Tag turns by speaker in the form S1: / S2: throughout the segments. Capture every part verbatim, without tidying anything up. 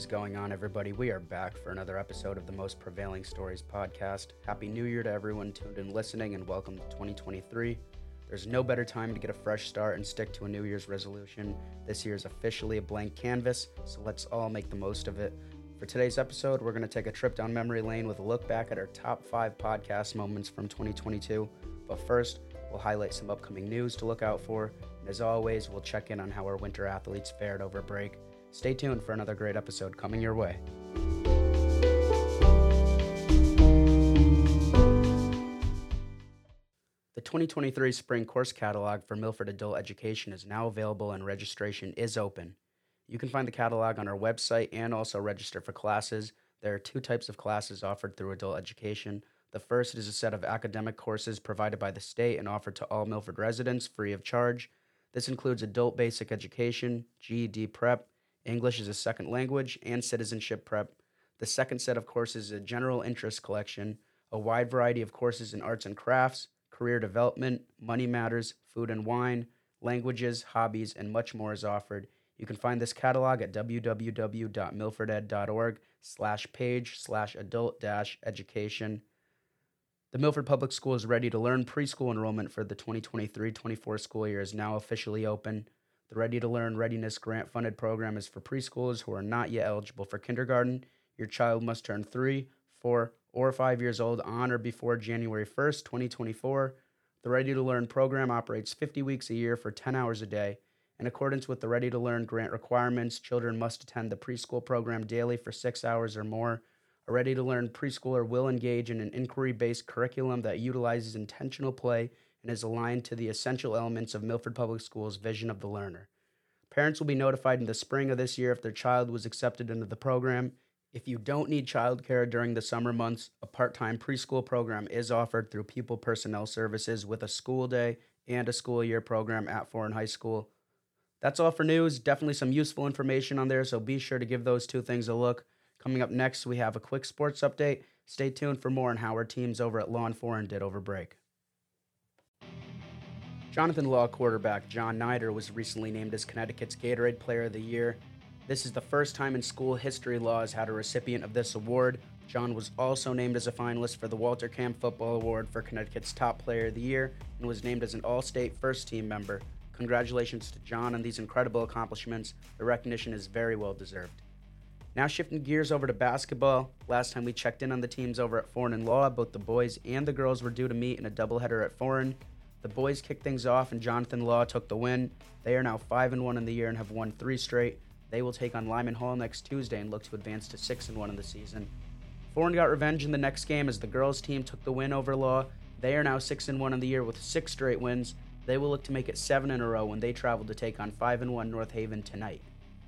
S1: is going on, everybody? We are back for another episode of the Most Prevailing Stories podcast. Happy New Year to everyone tuned in listening, and welcome to twenty twenty-three. There's no better time to get a fresh start and stick to a New Year's resolution. This year is officially a blank canvas, so let's all make the most of it. For today's episode, we're going to take a trip down memory lane with a look back at our top five podcast moments from twenty twenty-two. But first, we'll highlight some upcoming news to look out for, and as always, we'll check in on how our winter athletes fared over break. Stay tuned for another great episode coming your way. The twenty twenty-three Spring Course Catalog for Milford Adult Education is now available and registration is open. You can find the catalog on our website and also register for classes. There are two types of classes offered through adult education. The first is a set of academic courses provided by the state and offered to all Milford residents free of charge. This includes adult basic education, G E D prep, English as a second language, and citizenship prep. The second set of courses is a general interest collection. A wide variety of courses in arts and crafts, career development, money matters, food and wine, languages, hobbies, and much more is offered. You can find this catalog at www.milforded.org slash page slash adult dash education. The Milford Public Schools Ready to Learn preschool enrollment for the twenty twenty-three twenty-four school year is now officially open. The Ready to Learn Readiness Grant-funded program is for preschoolers who are not yet eligible for kindergarten. Your child must turn three, four, or five years old on or before January first, twenty twenty-four. The Ready to Learn program operates fifty weeks a year for ten hours a day. In accordance with the Ready to Learn grant requirements, children must attend the preschool program daily for six hours or more. A Ready to Learn preschooler will engage in an inquiry-based curriculum that utilizes intentional play and is aligned to the essential elements of Milford Public Schools' vision of the learner. Parents will be notified in the spring of this year if their child was accepted into the program. If you don't need childcare during the summer months, a part-time preschool program is offered through Pupil Personnel Services with a school day and a school year program at Foran High School. That's all for news. Definitely some useful information on there, so be sure to give those two things a look. Coming up next, we have a quick sports update. Stay tuned for more on how our teams over at Law and Foran did over break. Jonathan Law quarterback John Nider was recently named as Connecticut's Gatorade Player of the Year. This is the first time in school history Law has had a recipient of this award. John was also named as a finalist for the Walter Camp Football Award for Connecticut's Top Player of the Year and was named as an All-State First-Team member. Congratulations to John on these incredible accomplishments. The recognition is very well deserved. Now shifting gears over to basketball. Last time we checked in on the teams over at Foran and Law, both the boys and the girls were due to meet in a doubleheader at Foran. The boys kicked things off and Jonathan Law took the win. They are now five and one in the year and have won three straight. They will take on Lyman Hall next Tuesday and look to advance to six and one in the season. Foran got revenge in the next game as the girls team took the win over Law. They are now six and one in the year with six straight wins. They will look to make it seven in a row when they travel to take on five and one North Haven tonight.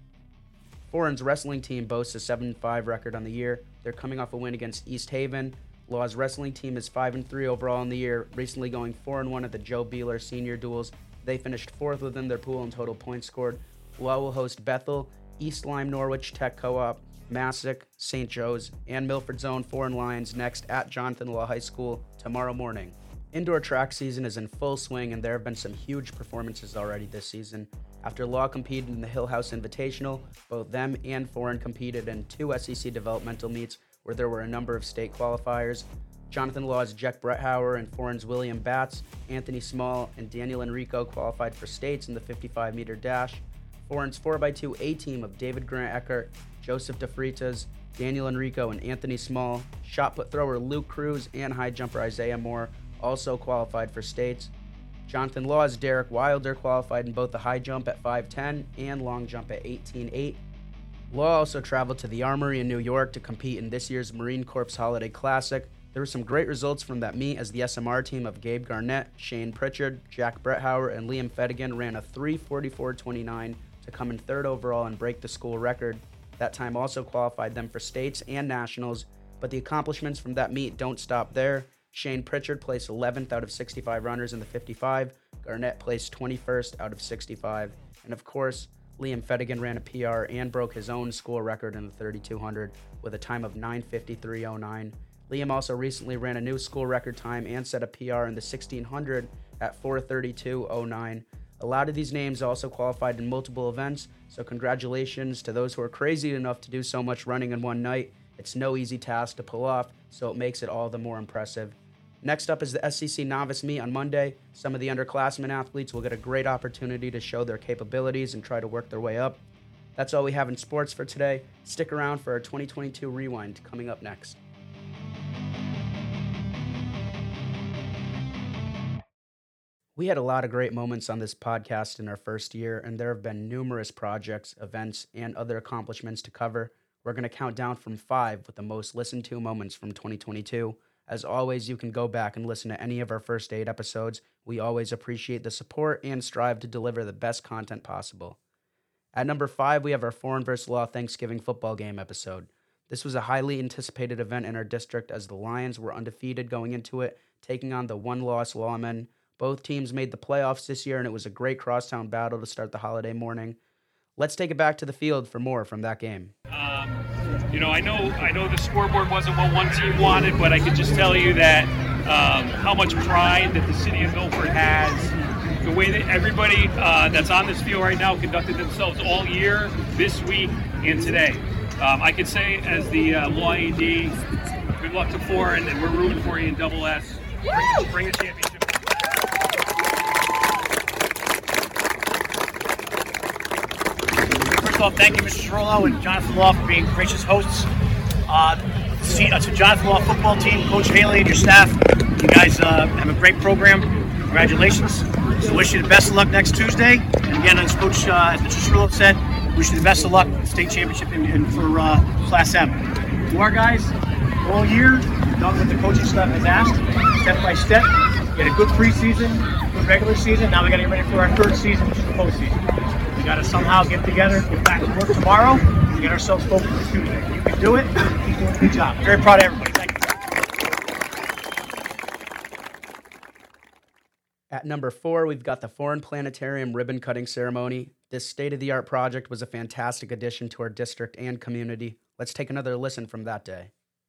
S1: Foran's wrestling team boasts a seven and five record on the year. They're coming off a win against East Haven. Law's wrestling team is five and three overall in the year, recently going four and one at the Joe Beeler Senior Duels. They finished fourth within their pool in total points scored. Law will host Bethel, East Lyme Norwich Tech Co-op, Massac, Saint Joe's, and Milford's own Foran Lions next at Jonathan Law High School tomorrow morning. Indoor track season is in full swing, and there have been some huge performances already this season. After Law competed in the Hill House Invitational, both them and Foran competed in two S E C developmental meets where there were a number of state qualifiers. Jonathan Law's Jack Bretthauer and Foran's William Batts, Anthony Small, and Daniel Enrico qualified for states in the fifty-five meter dash. Foran's four by two A-team of David Grant Eckert, Joseph DeFritas, Daniel Enrico, and Anthony Small, shot put thrower Luke Cruz, and high jumper Isaiah Moore also qualified for states. Jonathan Law's Derek Wilder qualified in both the high jump at five ten and long jump at eighteen eight. Law also traveled to the Armory in New York to compete in this year's Marine Corps Holiday Classic. There were some great results from that meet as the S M R team of Gabe Garnett, Shane Pritchard, Jack Bretthauer, and Liam Fedigan ran a three forty-four twenty-nine to come in third overall and break the school record. That time also qualified them for states and nationals, but the accomplishments from that meet don't stop there. Shane Pritchard placed eleventh out of sixty-five runners in the fifty-five, Garnett placed twenty-first out of sixty-five, and of course, Liam Fedigan ran a P R and broke his own school record in the thirty-two hundred with a time of nine fifty-three oh nine. Liam also recently ran a new school record time and set a P R in the sixteen hundred at four thirty-two oh nine. A lot of these names also qualified in multiple events, so congratulations to those who are crazy enough to do so much running in one night. It's no easy task to pull off, so it makes it all the more impressive. Next up is the S C C Novice Meet on Monday. Some of the underclassmen athletes will get a great opportunity to show their capabilities and try to work their way up. That's all we have in sports for today. Stick around for our twenty twenty-two Rewind coming up next. We had a lot of great moments on this podcast in our first year, and there have been numerous projects, events, and other accomplishments to cover. We're going to count down from five with the most listened to moments from twenty twenty-two. As always, you can go back and listen to any of our first eight episodes. We always appreciate the support and strive to deliver the best content possible. At number five, we have our Foreign versus. Law Thanksgiving football game episode. This was a highly anticipated event in our district as the Lions were undefeated going into it, taking on the one-loss Lawmen. Both teams made the playoffs this year, and it was a great crosstown battle to start the holiday morning. Let's take it back to the field for more from that game.
S2: Um, you know, I know I know the scoreboard wasn't what one team wanted, but I could just tell you that um, how much pride that the city of Milford has, the way that everybody uh, that's on this field right now conducted themselves all year, this week, and today. Um, I could say as the uh, Law A D, good luck to Foreign, and we're rooting for you in Double S. Bring, bring the championship.
S3: Thank you, Mister Cirillo and Jonathan Law, for being gracious hosts. Uh, see, uh, to Jonathan Law football team, Coach Haley and your staff, you guys uh, have a great program. Congratulations. So wish you the best of luck next Tuesday. And again, as Coach, uh, as Mister Cirillo said, wish you the best of luck at the state championship and, and for uh, Class M. To our guys, all year, we've done what the coaching staff has asked, step by step. We had a good preseason, good regular season. Now we got to get ready for our third season, which is the postseason. We got to somehow get together, get back to work tomorrow, and get ourselves focused for Tuesday. You can do it. Keep doing a good job. Very proud of everybody. Thank you.
S1: At number four, we've got the Foreign Planetarium ribbon cutting ceremony. This state-of-the-art project was a fantastic addition to our district and community. Let's take another listen from that day.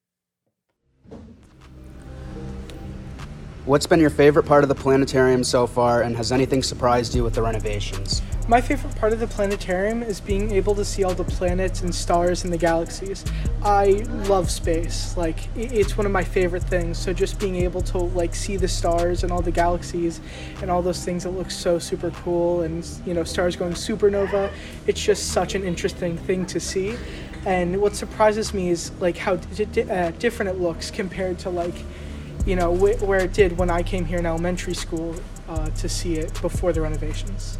S1: What's been your favorite part of the planetarium so far, and has anything surprised you with the renovations?
S4: My favorite part of the planetarium is being able to see all the planets and stars in the galaxies. I love space. Like, it's one of my favorite things. So just being able to like see the stars and all the galaxies and all those things that look so super cool, and you know, stars going supernova, it's just such an interesting thing to see. And what surprises me is like how d- d- uh, different it looks compared to like, you know, wh- where it did when I came here in elementary school uh, to see it before the renovations.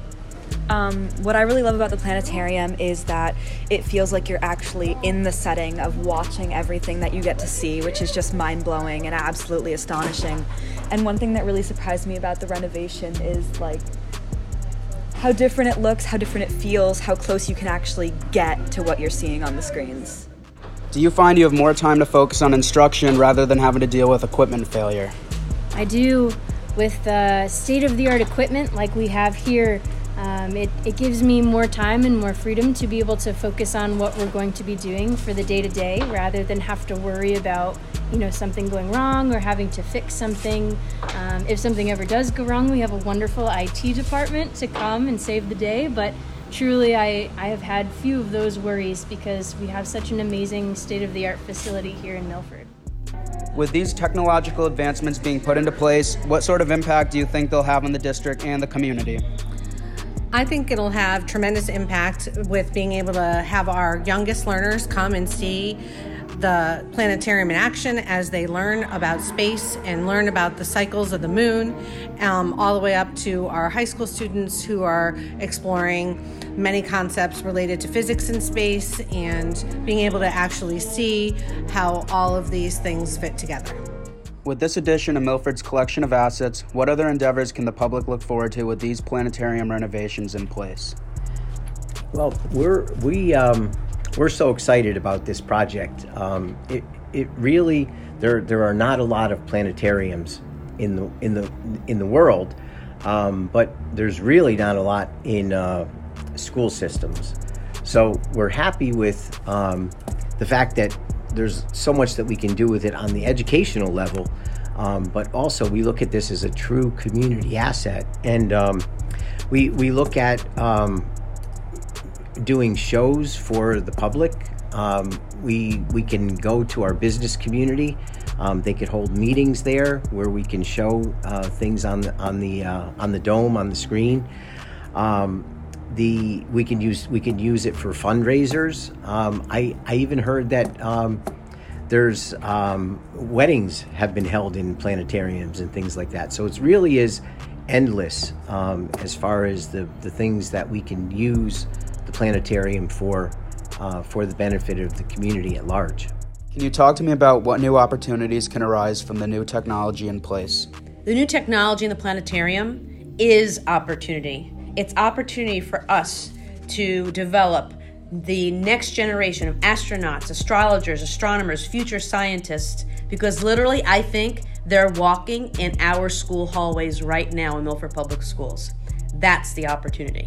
S5: Um, what I really love about the planetarium is that it feels like you're actually in the setting of watching everything that you get to see, which is just mind-blowing and absolutely astonishing. And one thing that really surprised me about the renovation is like how different it looks, how different it feels, how close you can actually get to what you're seeing on the screens.
S1: Do you find you have more time to focus on instruction rather than having to deal with equipment failure?
S6: I do. With the state-of-the-art equipment like we have here, Um, it, it gives me more time and more freedom to be able to focus on what we're going to be doing for the day-to-day rather than have to worry about, you know, something going wrong or having to fix something. Um, if something ever does go wrong, we have a wonderful I T department to come and save the day, but truly I, I have had few of those worries because we have such an amazing state-of-the-art facility here in Milford.
S1: With these technological advancements being put into place, what sort of impact do you think they'll have on the district and the community?
S7: I think it'll have tremendous impact with being able to have our youngest learners come and see the planetarium in action as they learn about space and learn about the cycles of the moon, um, all the way up to our high school students who are exploring many concepts related to physics in space and being able to actually see how all of these things fit together.
S1: With this addition of Milford's collection of assets, what other endeavors can the public look forward to with these planetarium renovations in place?
S8: Well, we're we um, we're so excited about this project. Um, it it really there there are not a lot of planetariums in the in the in the world, um, but there's really not a lot in uh, school systems. So we're happy with um, the fact that there's so much that we can do with it on the educational level, um, but also we look at this as a true community asset. And um, we we look at um, doing shows for the public. Um, we we can go to our business community. Um, they could hold meetings there where we can show uh, things on the on the uh, on the dome on the screen. Um, the we can use we can use it for fundraisers. Um, I I even heard that um, there's um, weddings have been held in planetariums and things like that. So it really is endless um, as far as the the things that we can use the planetarium for uh, for the benefit of the community at large.
S1: Can you talk to me about what new opportunities can arise from the new technology in place?
S7: The new technology in the planetarium is opportunity. It's opportunity for us to develop the next generation of astronauts, astrologers, astronomers, future scientists, because literally I think they're walking in our school hallways right now in Milford Public Schools. That's the opportunity.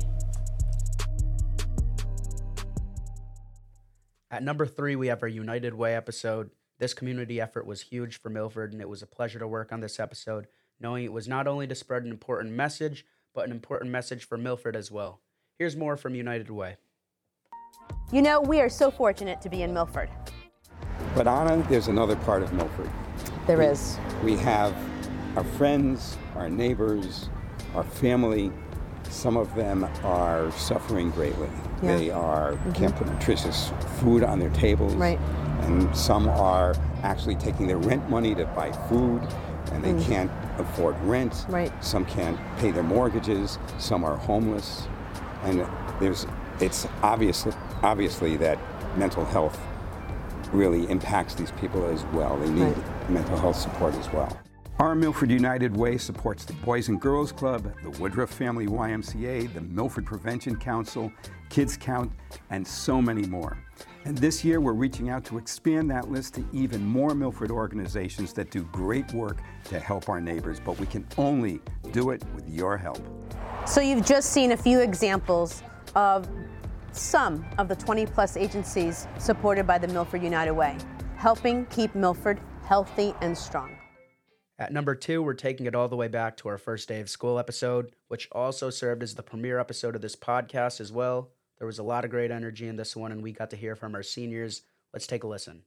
S1: At number three, we have our United Way episode. This community effort was huge for Milford, and it was a pleasure to work on this episode, knowing it was not only to spread an important message, but an important message for Milford as well. Here's more from United Way.
S9: You know, we are so fortunate to be in Milford.
S10: But Anna, there's another part of Milford.
S9: There
S10: we,
S9: is.
S10: We have our friends, our neighbors, our family. Some of them are suffering greatly. Yeah. They are mm-hmm. can't put nutritious food on their tables.
S9: Right.
S10: And some are actually taking their rent money to buy food, and they mm. can't afford rent.
S9: Right.
S10: Some can't pay their mortgages. Some are homeless. And there's it's obvious, obviously that mental health really impacts these people as well. They need right. mental health support as well. Our Milford United Way supports the Boys and Girls Club, the Woodruff Family Y M C A, the Milford Prevention Council, Kids Count, and so many more. And this year we're reaching out to expand that list to even more Milford organizations that do great work to help our neighbors, but we can only do it with your help.
S9: So you've just seen a few examples of some of the twenty plus agencies supported by the Milford United Way, helping keep Milford healthy and strong.
S1: At number two, we're taking it all the way back to our first day of school episode, which also served as the premiere episode of this podcast as well. There was a lot of great energy in this one, and we got to hear from our seniors. Let's take a listen.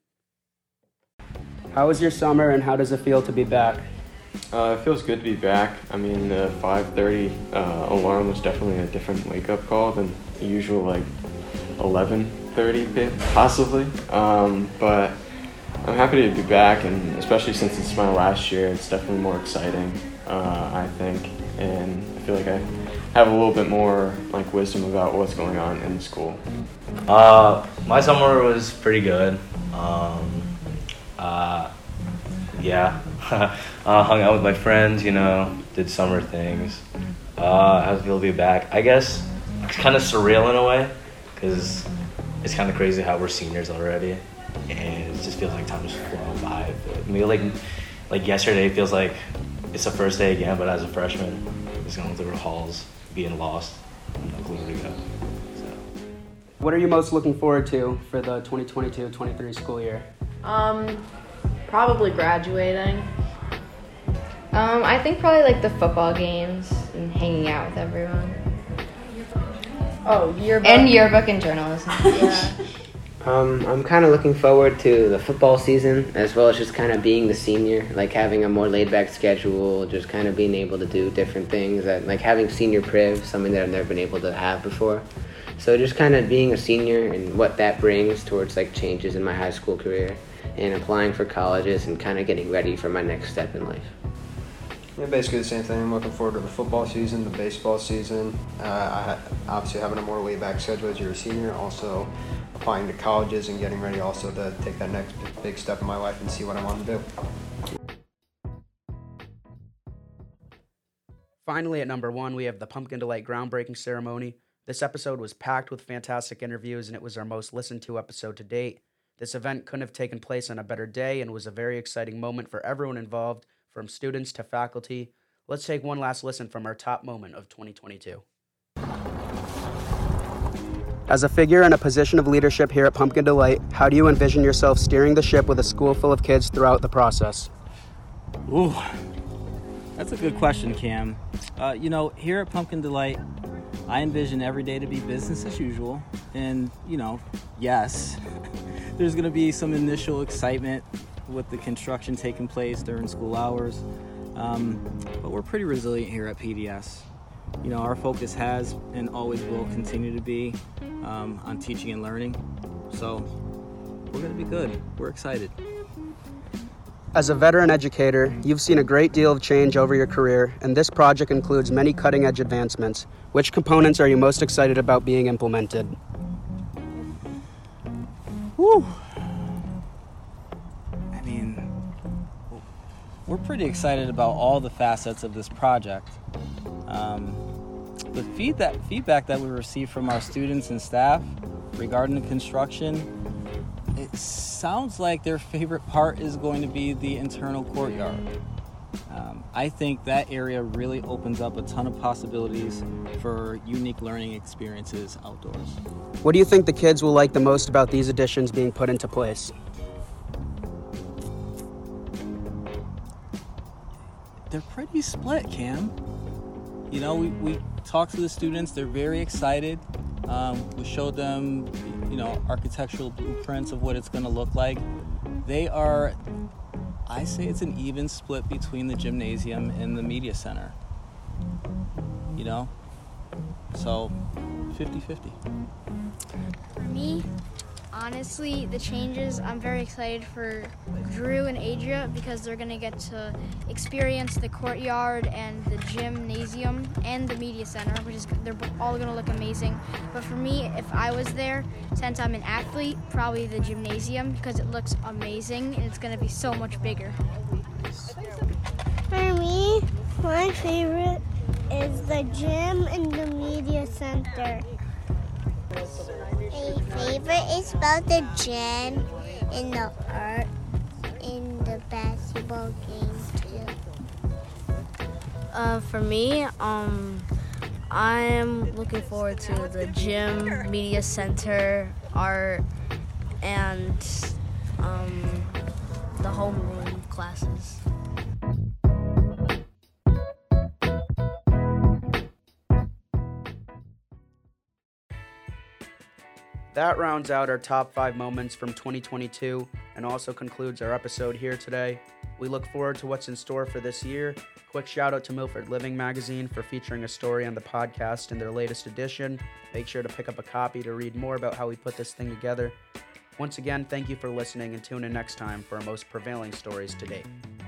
S1: How was your summer, and how does it feel to be back?
S11: Uh, it feels good to be back. I mean, the five thirty uh, alarm was definitely a different wake-up call than the usual, like, eleven thirty possibly. Um, but I'm happy to be back, and especially since it's my last year, it's definitely more exciting, uh, I think. And I feel like I have a little bit more like wisdom about what's going on in the school.
S12: Uh, my summer was pretty good. Um, uh, yeah, uh, hung out with my friends, you know, did summer things. Uh, how does it feel to be back? I guess it's kind of surreal in a way, because it's kind of crazy how we're seniors already, and it just feels like time just flown by. I mean, like, like yesterday feels like it's the first day again, but as a freshman, just going through the halls, being lost, no clue where to go. So.
S1: What are you most looking forward to for the twenty twenty-two twenty-three school year?
S13: Um, probably graduating. Um, I think probably like the football games and hanging out with everyone.
S14: Oh, yearbook.
S13: And yearbook and journalism. Yeah.
S15: Um, I'm kind of looking forward to the football season, as well as just kind of being the senior, like having a more laid-back schedule, just kind of being able to do different things, that, like having senior priv, something that I've never been able to have before. So just kind of being a senior and what that brings towards like changes in my high school career and applying for colleges and kind of getting ready for my next step in life.
S16: Yeah, basically the same thing. I'm looking forward to the football season, the baseball season. Uh, I ha- obviously having a more laid-back schedule as you're a senior, also applying to colleges and getting ready also to take that next big step in my life and see what I want to do.
S1: Finally, at number one, we have the Pumpkin Delight groundbreaking ceremony. This episode was packed with fantastic interviews, and it was our most listened to episode to date. This event couldn't have taken place on a better day and was a very exciting moment for everyone involved, from students to faculty. Let's take one last listen from our top moment of twenty twenty-two. As a figure in a position of leadership here at Pumpkin Delight, how do you envision yourself steering the ship with a school full of kids throughout the process?
S17: Ooh, that's a good question, Cam. Uh, you know, here at Pumpkin Delight, I envision every day to be business as usual. And, you know, yes, there's going to be some initial excitement with the construction taking place during school hours. Um, but we're pretty resilient here at P D S. You know, our focus has and always will continue to be um, on teaching and learning. So we're going to be good. We're excited.
S1: As a veteran educator, you've seen a great deal of change over your career, and this project includes many cutting-edge advancements. Which components are you most excited about being implemented?
S17: Whew. I mean, we're pretty excited about all the facets of this project. Um, the feedback, feedback that we receive from our students and staff regarding the construction, it sounds like their favorite part is going to be the internal courtyard. Um, I think that area really opens up a ton of possibilities for unique learning experiences outdoors.
S1: What do you think the kids will like the most about these additions being put into place?
S17: They're pretty split, Cam. You know, we, we talked to the students, they're very excited. Um, we showed them, you know, architectural blueprints of what it's going to look like. They are, I say it's an even split between the gymnasium and the media center. You know? So, fifty-fifty.
S18: For me, honestly, the changes, I'm very excited for Drew and Adria because they're going to get to experience the courtyard and the gymnasium and the media center, which is, they're all going to look amazing. But for me, if I was there, since I'm an athlete, probably the gymnasium because it looks amazing and it's going to be so much bigger.
S19: For me, my favorite is the gym and the media center.
S20: My favorite is about the gym and the art and the basketball game too.
S21: Uh, for me, um, I'm looking forward to the gym, media center, art, and um, the homeroom classes.
S1: That rounds out our top five moments from twenty twenty-two and also concludes our episode here today. We look forward to what's in store for this year. Quick shout out to Milford Living Magazine for featuring a story on the podcast in their latest edition. Make sure to pick up a copy to read more about how we put this thing together. Once again, thank you for listening and tune in next time for our most prevailing stories to date.